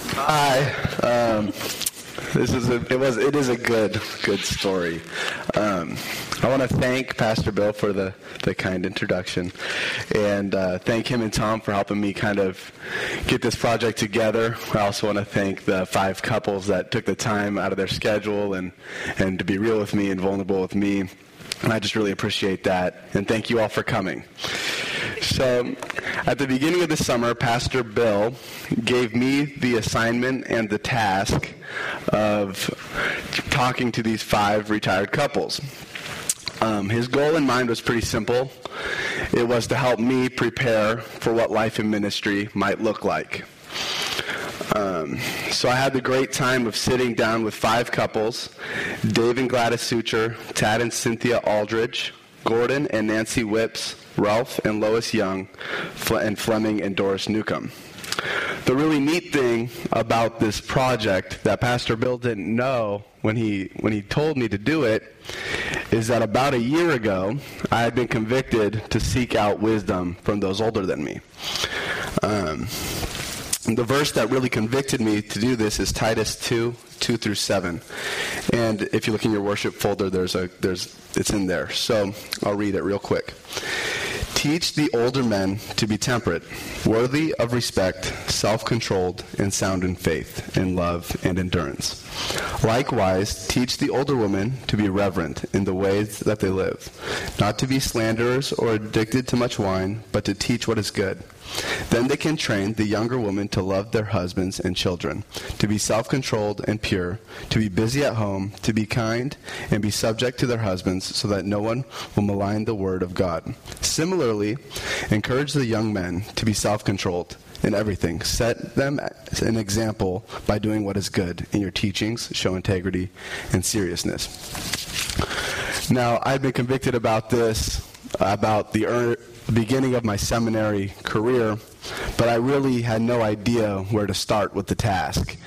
Hi. It is a good story. I want to thank Pastor Bill for the kind introduction, and thank him and Tom for helping me kind of get this project together. I also want to thank the 5 couples that took the time out of their schedule and to be real with me and vulnerable with me. And I just really appreciate that. And thank you all for coming. So at the beginning of the summer, Pastor Bill gave me the assignment and the task of talking to these 5 retired couples. His goal in mind was pretty simple. It was to help me prepare for what life in ministry might look like. So I had the great time of sitting down with 5 couples: Dave and Gladys Sucher, Tad and Cynthia Aldridge, Gordon and Nancy Whips, Ralph and Lois Young, and Fleming and Doris Newcomb. The really neat thing about this project that Pastor Bill didn't know when he told me to do it is that about a year ago, I had been convicted to seek out wisdom from those older than me. The verse that really convicted me to do this is Titus 2:2-7. And if you look in your worship folder, it's in there. So I'll read it real quick. Teach the older men to be temperate, worthy of respect, self-controlled, and sound in faith, in love, and endurance. Likewise, teach the older women to be reverent in the ways that they live, not to be slanderers or addicted to much wine, but to teach what is good. Then they can train the younger women to love their husbands and children, to be self-controlled and pure, to be busy at home, to be kind, and be subject to their husbands, so that no one will malign the word of God. Similarly, encourage the young men to be self-controlled in everything. Set them an example by doing what is good. In your teachings, show integrity and seriousness. Now, I've been convicted about this, about the beginning of my seminary career, but I really had no idea where to start with the task.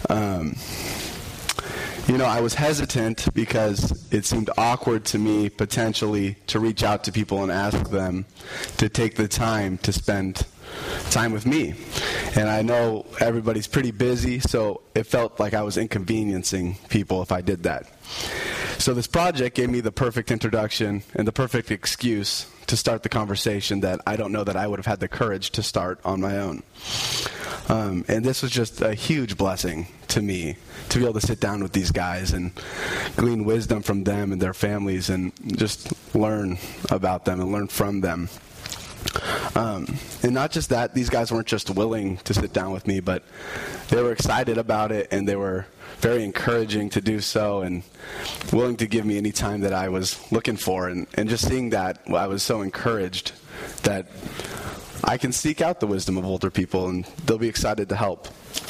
I was hesitant because it seemed awkward to me potentially to reach out to people and ask them to take the time to spend time with me. And I know everybody's pretty busy, so it felt like I was inconveniencing people if I did that. So this project gave me the perfect introduction and the perfect excuse to start the conversation that I don't know that I would have had the courage to start on my own. And this was just a huge blessing to me to be able to sit down with these guys and glean wisdom from them and their families and just learn about them and learn from them. And not just that, these guys weren't just willing to sit down with me, but they were excited about it, and they were very encouraging to do so and willing to give me any time that I was looking for. And just seeing that, I was so encouraged that I can seek out the wisdom of older people, and they'll be excited to help.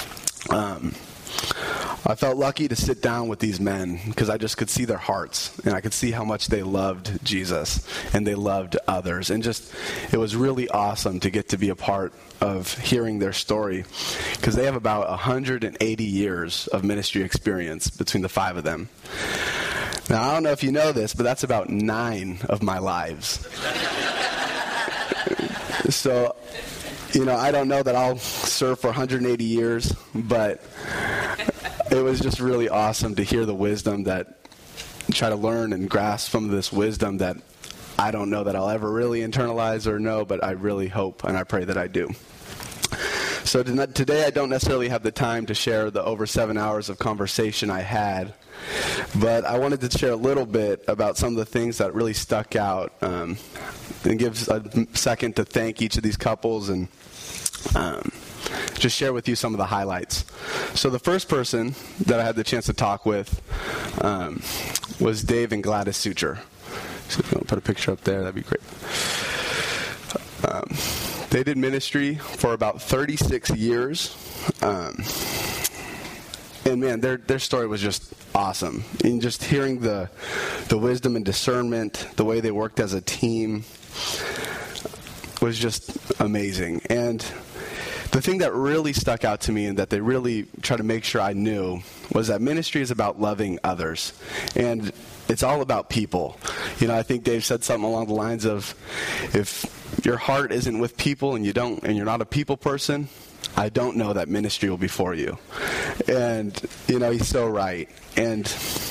I felt lucky to sit down with these men because I just could see their hearts, and I could see how much they loved Jesus and they loved others. And just, it was really awesome to get to be a part of hearing their story, because they have about 180 years of ministry experience between the 5 of them. Now, I don't know if you know this, but that's about 9 of my lives. So, I don't know that I'll serve for 180 years, but it was just really awesome to hear the wisdom try to learn and grasp some of this wisdom that I don't know that I'll ever really internalize or know, but I really hope and I pray that I do. So today I don't necessarily have the time to share the over 7 hours of conversation I had, but I wanted to share a little bit about some of the things that really stuck out, and give a second to thank each of these couples and just share with you some of the highlights. So the first person that I had the chance to talk with was Dave and Gladys Sucher. So if you want to put a picture up there, that'd be great. They did ministry for about 36 years. And man, their story was just awesome. And just hearing the wisdom and discernment, the way they worked as a team was just amazing. And the thing that really stuck out to me and that they really tried to make sure I knew was that ministry is about loving others. And it's all about people. I think Dave said something along the lines of, if your heart isn't with people and you're not a people person, I don't know that ministry will be for you. And, he's so right. And,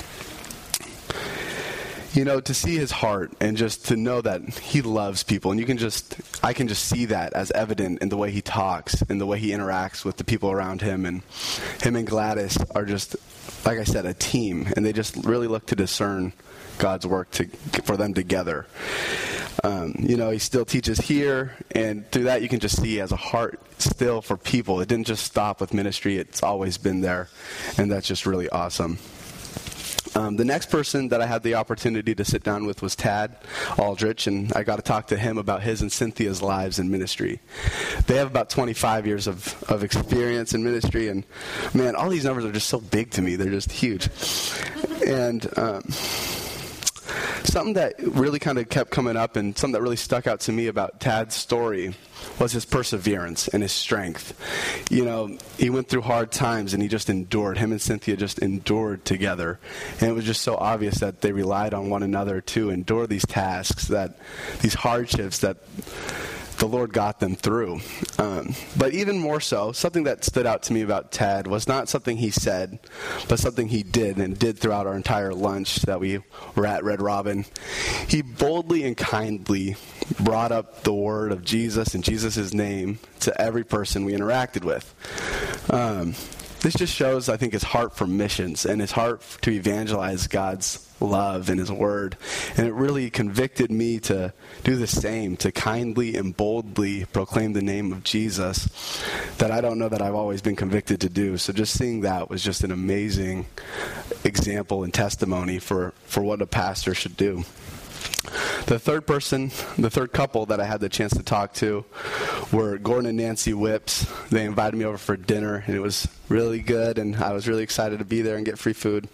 to see his heart and just to know that he loves people. And I can just see that as evident in the way he talks and the way he interacts with the people around him. And him and Gladys are just, like I said, a team. And they just really look to discern God's work for them together. He still teaches here, and through that you can just see he has a heart still for people. It didn't just stop with ministry. It's always been there, and that's just really awesome. The next person that I had the opportunity to sit down with was Tad Aldrich, and I got to talk to him about his and Cynthia's lives in ministry. They have about 25 years of experience in ministry, and man, all these numbers are just so big to me. They're just huge. And something that really kind of kept coming up and something that really stuck out to me about Tad's story was his perseverance and his strength. He went through hard times and he just endured. Him and Cynthia just endured together. And it was just so obvious that they relied on one another to endure these tasks, these hardships that the Lord got them through. But even more so, something that stood out to me about Tad was not something he said, but something he did throughout our entire lunch that we were at Red Robin. He boldly and kindly brought up the word of Jesus and Jesus' name to every person we interacted with. This just shows, I think, his heart for missions and his heart to evangelize God's love and his word. And it really convicted me to do the same, to kindly and boldly proclaim the name of Jesus that I don't know that I've always been convicted to do. So just seeing that was just an amazing example and testimony for what a pastor should do. The third couple that I had the chance to talk to were Gordon and Nancy Whips. They invited me over for dinner, and it was really good, and I was really excited to be there and get free food.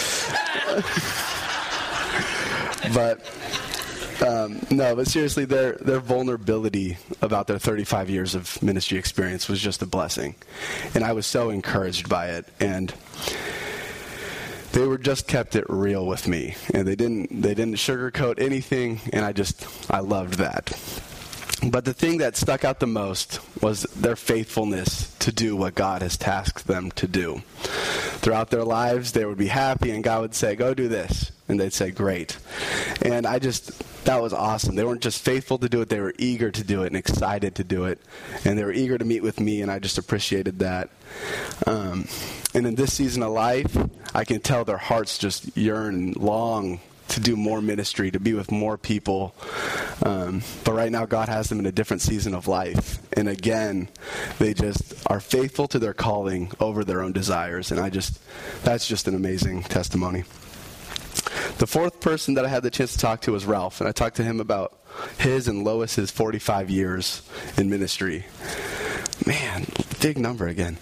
But seriously, their vulnerability about their 35 years of ministry experience was just a blessing, and I was so encouraged by it. And they were just kept it real with me, and they didn't sugarcoat anything, and I loved that. But the thing that stuck out the most was their faithfulness to do what God has tasked them to do. Throughout their lives, they would be happy, and God would say, go do this. And they'd say, great. And that was awesome. They weren't just faithful to do it, they were eager to do it and excited to do it. And they were eager to meet with me, and I just appreciated that. And in this season of life, I can tell their hearts just yearn and long to do more ministry, to be with more people. But right now, God has them in a different season of life. And again, they just are faithful to their calling over their own desires. And that's just an amazing testimony. The fourth person that I had the chance to talk to was Ralph. And I talked to him about his and Lois's 45 years in ministry. Man, big number again.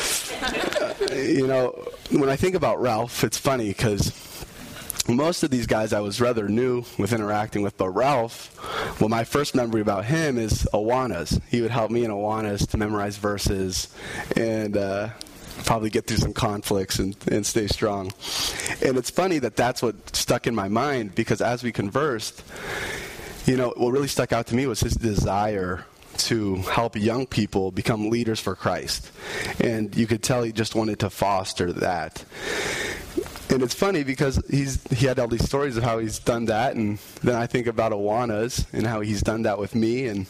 When I think about Ralph, it's funny because most of these guys I was rather new with interacting with, but Ralph, my first memory about him is Awanas. He would help me in Awanas to memorize verses and probably get through some conflicts and stay strong. And it's funny that's what stuck in my mind, because as we conversed, what really stuck out to me was his desire to help young people become leaders for Christ. And you could tell he just wanted to foster that. And it's funny because he had all these stories of how he's done that, and then I think about Awanas and how he's done that with me, and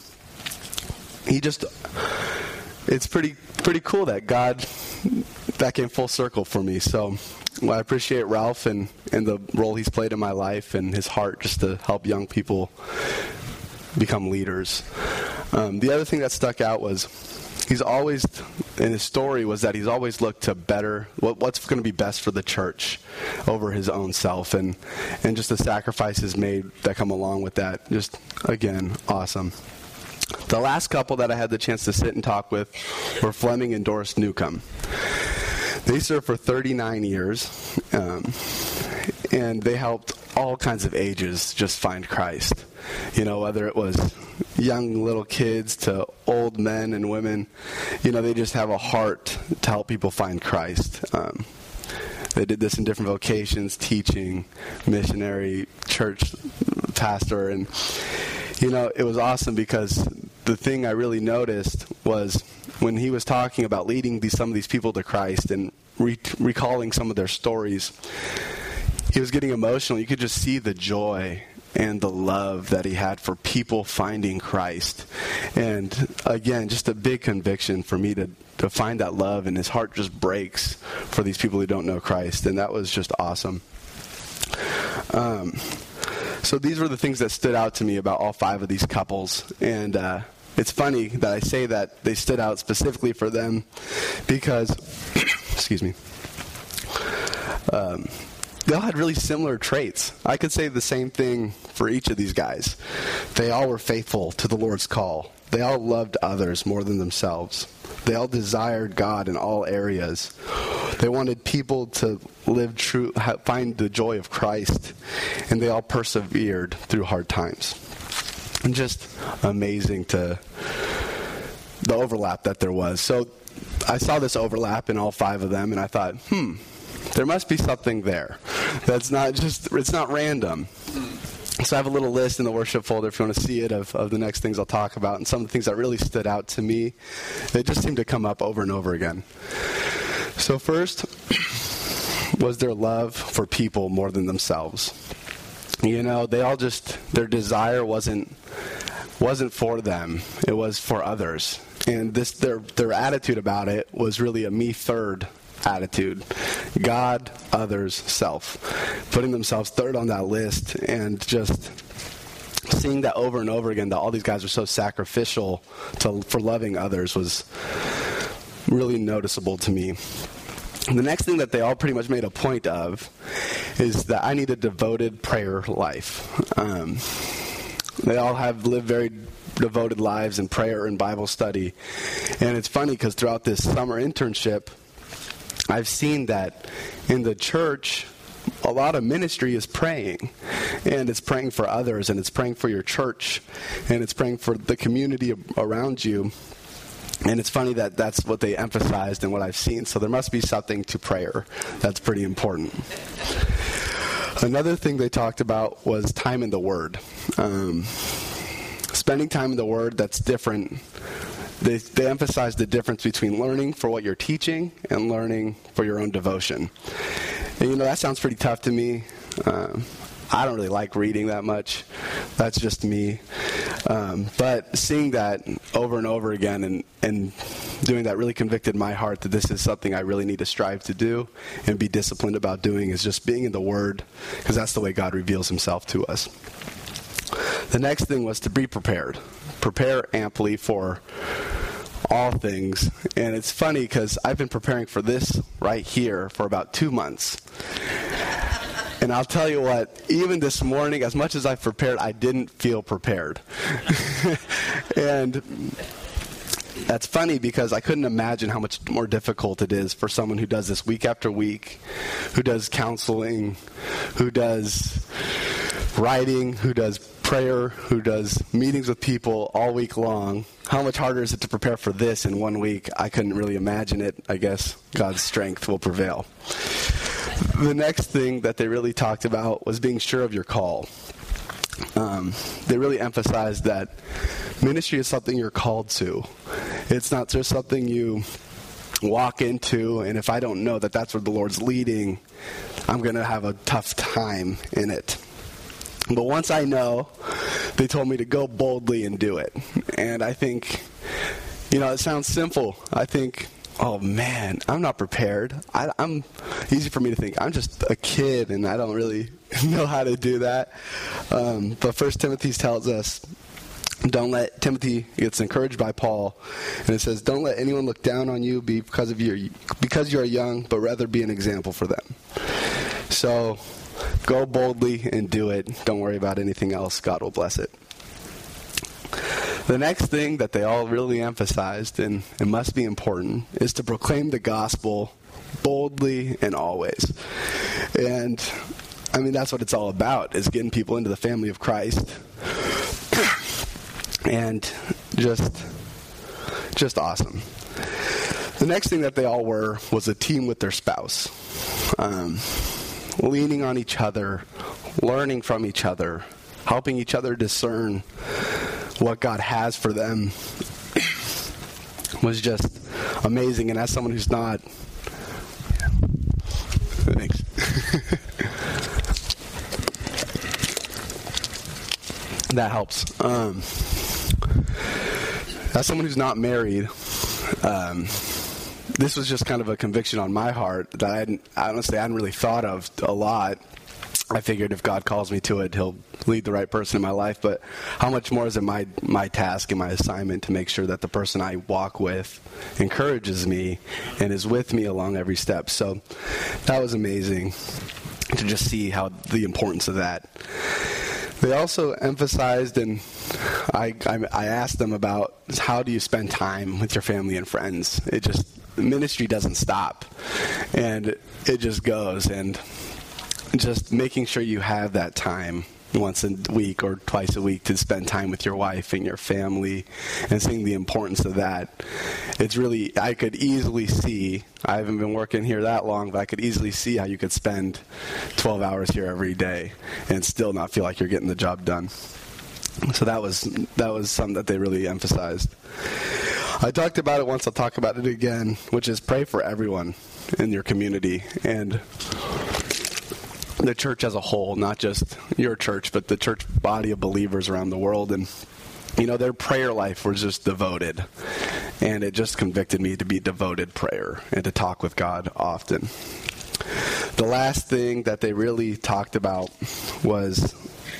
it's pretty cool that that came full circle for me. So I appreciate Ralph and the role he's played in my life and his heart just to help young people become leaders. The other thing that stuck out was he's always, in his story, was that he's always looked to better what's going to be best for the church over his own self, and just the sacrifices made that come along with that. Just, again, awesome. The last couple that I had the chance to sit and talk with were Fleming and Doris Newcomb. They served for 39 years, and they helped all kinds of ages just find Christ. Whether it was young little kids to old men and women, they just have a heart to help people find Christ. They did this in different vocations, teaching, missionary, church pastor, and it was awesome because the thing I really noticed was when he was talking about leading some of these people to Christ and recalling some of their stories, he was getting emotional. You could just see the joy and the love that he had for people finding Christ. And again, just a big conviction for me to find that love, and his heart just breaks for these people who don't know Christ. And that was just awesome. So these were the things that stood out to me about all 5 of these couples. And it's funny that I say that they stood out specifically for them because, excuse me, they all had really similar traits. I could say the same thing for each of these guys. They all were faithful to the Lord's call. They all loved others more than themselves. They all desired God in all areas. They wanted people to live true, find the joy of Christ, and they all persevered through hard times. And just amazing to the overlap that there was. So I saw this overlap in all 5 of them, and I thought, there must be something there. That's not just, it's not random. So I have a little list in the worship folder, if you want to see it, of the next things I'll talk about. And some of the things that really stood out to me, they just seem to come up over and over again. So first was their love for people more than themselves. You know, they all just, their desire wasn't for them. It was for others. And this, their attitude about it was really a me third attitude. God, others, self. Putting themselves third on that list, and just seeing that over and over again, that all these guys are so sacrificial for loving others, was really noticeable to me. The next thing that they all pretty much made a point of is that I need a devoted prayer life. They all have lived very devoted lives in prayer and Bible study. And it's funny because throughout this summer internship, I've seen that in the church, a lot of ministry is praying. And it's praying for others, and it's praying for your church, and it's praying for the community around you. And it's funny that that's what they emphasized and what I've seen. So there must be something to prayer that's pretty important. Another thing they talked about was time in the Word. Spending time in the Word, that's different. They emphasize the difference between learning for what you're teaching and learning for your own devotion. And you know, that sounds pretty tough to me. I don't really like reading that much. That's just me. But seeing that over and over again and doing that really convicted my heart that this is something I really need to strive to do and be disciplined about doing, is just being in the Word, because that's the way God reveals himself to us. The next thing was to be prepared. Prepare amply for all things. And it's funny because I've been preparing for this right here for about 2 months. And I'll tell you what, even this morning, as much as I've prepared, I didn't feel prepared. And that's funny because I couldn't imagine how much more difficult it is for someone who does this week after week, who does counseling, who does writing, who does prayer, who does meetings with people all week long. How much harder is it to prepare for this in 1 week? I couldn't really imagine it. I guess God's strength will prevail. The next thing that they really talked about was being sure of your call. They really emphasized that ministry is something you're called to. It's not just something you walk into, and if I don't know that that's where the Lord's leading, I'm going to have a tough time in it. But once I know, they told me to go boldly and do it. And I think, it sounds simple. I think, oh man, I'm not prepared. I'm easy for me to think, I'm just a kid and I don't really know how to do that. But 1 Timothy tells us, Timothy gets encouraged by Paul, and it says, don't let anyone look down on you because you are young, but rather be an example for them. So go boldly and do it. Don't worry about anything else. God will bless it. The next thing that they all really emphasized, and it must be important, is to proclaim the gospel boldly and always. And that's what it's all about, is getting people into the family of Christ. And just awesome. The next thing that they all were was a team with their spouse. Leaning on each other, learning from each other, helping each other discern what God has for them. was just amazing. And as someone who's not, thanks. That helps. As someone who's not married, this was just kind of a conviction on my heart that I hadn't really thought of a lot. I figured if God calls me to it, he'll lead the right person in my life. But how much more is it my task and my assignment to make sure that the person I walk with encourages me and is with me along every step. So that was amazing to just see how the importance of that. They also emphasized, and I asked them about, how do you spend time with your family and friends? Ministry doesn't stop, and it just goes, and just making sure you have that time once a week or twice a week to spend time with your wife and your family, and seeing the importance of that. It's really, I could easily see, I haven't been working here that long, but I could easily see how you could spend 12 hours here every day and still not feel like you're getting the job done. So that was something that they really emphasized. I talked about it once, I'll talk about it again, which is pray for everyone in your community and the church as a whole, not just your church, but the church body of believers around the world. And, their prayer life was just devoted. And it just convicted me to be devoted prayer and to talk with God often. The last thing that they really talked about was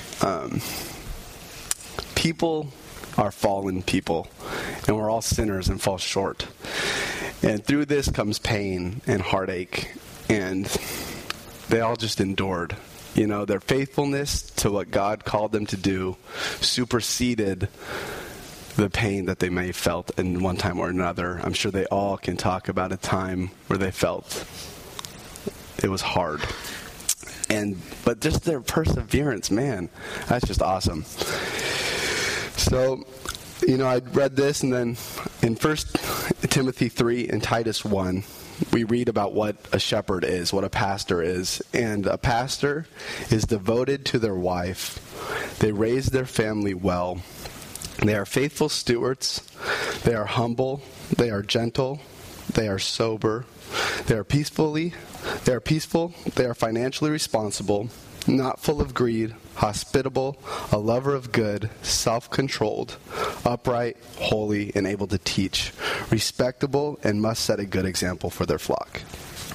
people are fallen people, and we're all sinners and fall short. And through this comes pain and heartache, and they all just endured. Their faithfulness to what God called them to do superseded the pain that they may have felt in one time or another. I'm sure they all can talk about a time where they felt it was hard. But just their perseverance, man, that's just awesome. So, I read this, and then in 1 Timothy 3 and Titus 1, we read about what a shepherd is, what a pastor is. And a pastor is devoted to their wife. They raise their family well. They are faithful stewards. They are humble. They are gentle. They are sober. They are peaceful. They are financially responsible, not full of greed, hospitable, a lover of good, self-controlled, upright, holy, and able to teach, respectable, and must set a good example for their flock.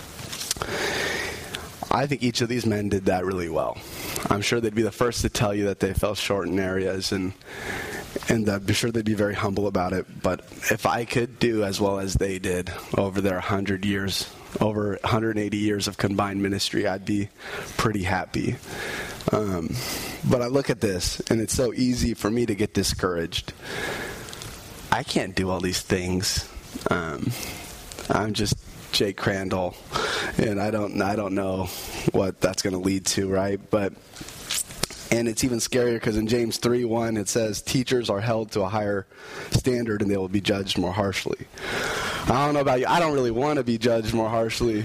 I think each of these men did that really well. I'm sure they'd be the first to tell you that they fell short in areas, and I'm sure they'd be very humble about it. But if I could do as well as they did over their 100 years, over 180 years of combined ministry, I'd be pretty happy. But I look at this, and it's so easy for me to get discouraged. I can't do all these things. I'm just Jake Crandall, and I don't know what that's going to lead to, right? And it's even scarier because in James 3:1 it says, teachers are held to a higher standard and they will be judged more harshly. I don't know about you. I don't really want to be judged more harshly.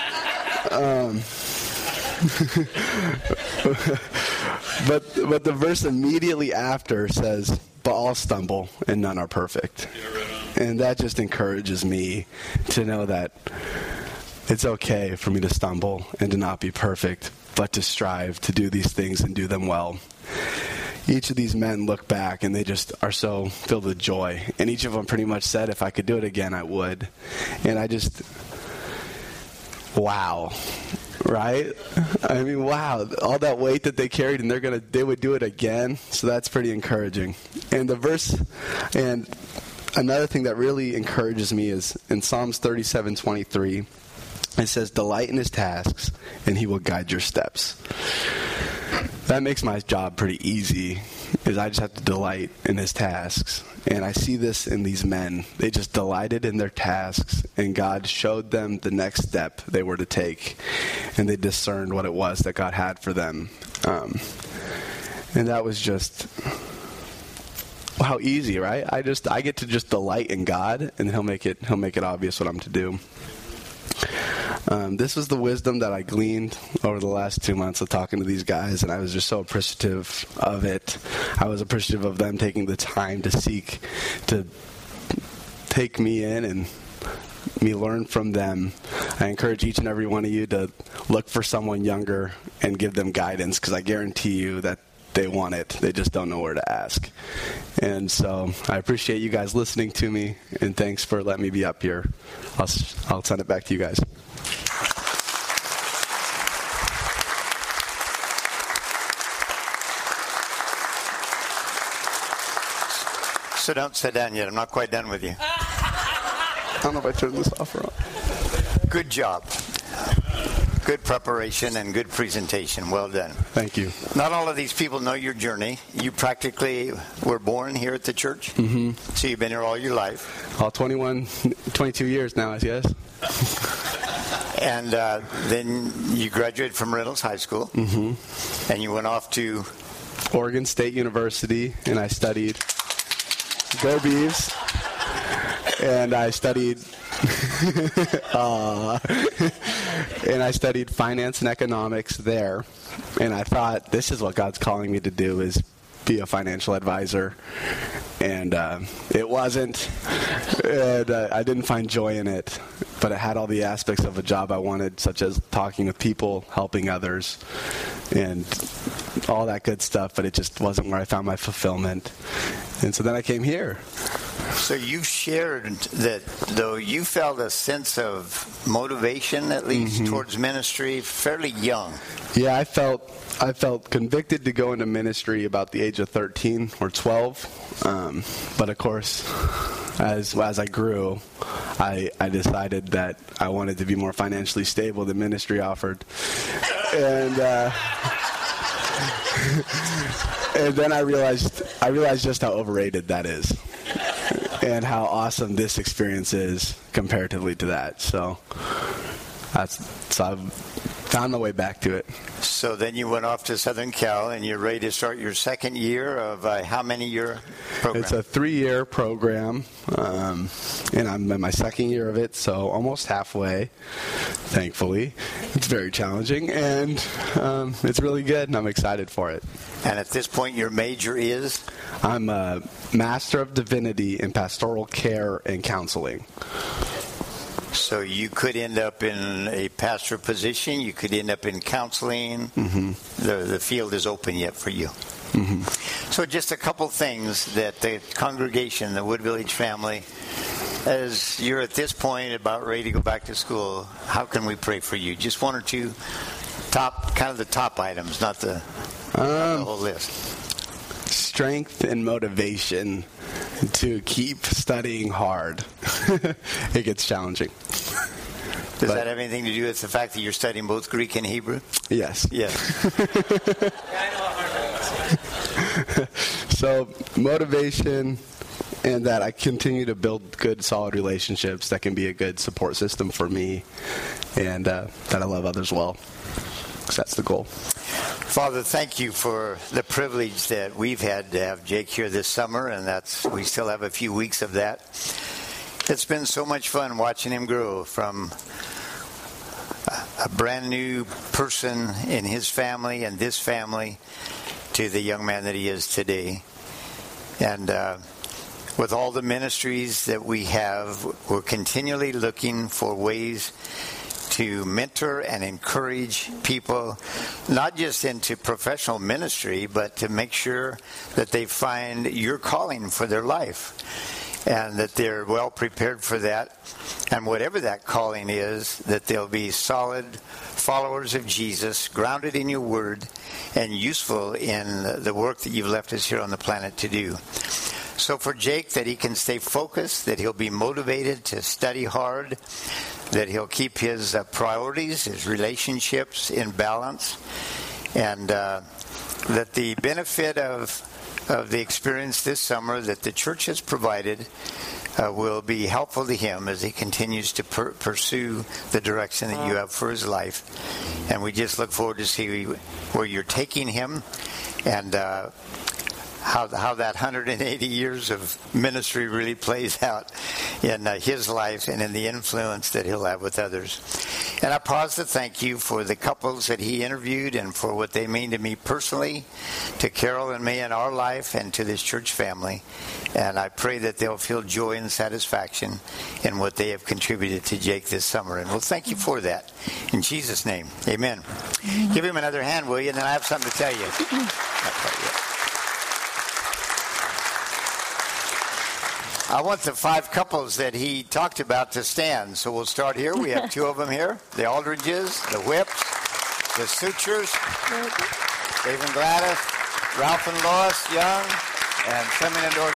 But the verse immediately after says, but all stumble and none are perfect. And that just encourages me to know that it's okay for me to stumble and to not be perfect, but to strive to do these things and do them well. Each of these men look back and they just are so filled with joy. And each of them pretty much said, if I could do it again, I would. And I just, wow. Right? I mean, wow. All that weight that they carried, and they would do it again. So that's pretty encouraging. And the verse, and another thing that really encourages me is in Psalms 37:23, it says, delight in his tasks, and he will guide your steps. That makes my job pretty easy, is I just have to delight in his tasks. And I see this in these men. They just delighted in their tasks, and God showed them the next step they were to take. And they discerned what it was that God had for them. And that was just, how easy, right? I get to just delight in God, and he'll make it obvious what I'm to do. This was the wisdom that I gleaned over the last 2 months of talking to these guys, and I was just so appreciative of it. I was appreciative of them taking the time to seek to take me in and me learn from them. I encourage each and every one of you to look for someone younger and give them guidance, because I guarantee you that they want it. They just don't know where to ask. And so I appreciate you guys listening to me, and thanks for letting me be up here. I'll send it back to you guys. So don't sit down yet. I'm not quite done with you. I don't know if I turned this off or on. Good job. Good preparation and good presentation. Well done. Thank you. Not all of these people know your journey. You practically were born here at the church. Mm-hmm. So you've been here all your life. All 22 years now, I guess. And then you graduated from Reynolds High School. Mm-hmm. And you went off to Oregon State University, and I studied Go Beavs. And I studied finance and economics there. And I thought, this is what God's calling me to do, is be a financial advisor. And it wasn't. And I didn't find joy in it. But it had all the aspects of a job I wanted, such as talking with people, helping others, and all that good stuff. But it just wasn't where I found my fulfillment. And so then I came here. So you shared that, though, you felt a sense of motivation, at least, towards ministry fairly young. Yeah, I felt convicted to go into ministry about the age of 13 or 12. But of course, as I grew, I decided that I wanted to be more financially stable than ministry offered. And and then I realized just how overrated that is, and how awesome this experience is comparatively to that. So I've found my way back to it. So then you went off to Southern Cal, and you're ready to start your second year of how many year program? It's a 3-year program, and I'm in my second year of it, so almost halfway, thankfully. It's very challenging, and it's really good, and I'm excited for it. And at this point, your major is? I'm a Master of Divinity in Pastoral Care and Counseling. So you could end up in a pastor position. You could end up in counseling. Mm-hmm. The field is open yet for you. Mm-hmm. So just a couple things that the congregation, the Wood Village family, as you're at this point about ready to go back to school, how can we pray for you? Just one or two the top items, not the whole list. Strength and motivation to keep studying hard. It gets challenging. Does that have anything to do with the fact that you're studying both Greek and Hebrew? Yes. Yes. So motivation, and that I continue to build good, solid relationships that can be a good support system for me, and that I love others well. Because that's the goal. Father, thank you for the privilege that we've had to have Jake here this summer, and we still have a few weeks of that. It's been so much fun watching him grow from a brand new person in his family and this family to the young man that he is today. And with all the ministries that we have, we're continually looking for ways to mentor and encourage people, not just into professional ministry, but to make sure that they find your calling for their life and that they're well prepared for that. And whatever that calling is, that they'll be solid followers of Jesus, grounded in your word, and useful in the work that you've left us here on the planet to do. So for Jake, that he can stay focused, that he'll be motivated to study hard, that he'll keep his priorities, his relationships in balance, and that the benefit of the experience this summer that the church has provided will be helpful to him as he continues to pursue the direction that you have for his life. And we just look forward to see where you're taking him and how that 180 years of ministry really plays out in his life and in the influence that he'll have with others. And I pause to thank you for the couples that he interviewed and for what they mean to me personally, to Carol and me in our life, and to this church family. And I pray that they'll feel joy and satisfaction in what they have contributed to Jake this summer. And we'll thank you for that. In Jesus' name, amen. Give him another hand, will you? And then I have something to tell you. I want the 5 couples that he talked about to stand. So we'll start here. We have 2 of them here. The Aldridges, the Whips, the Sutures, Dave and Gladys, Ralph and Lois Young, and Fleming and Doris.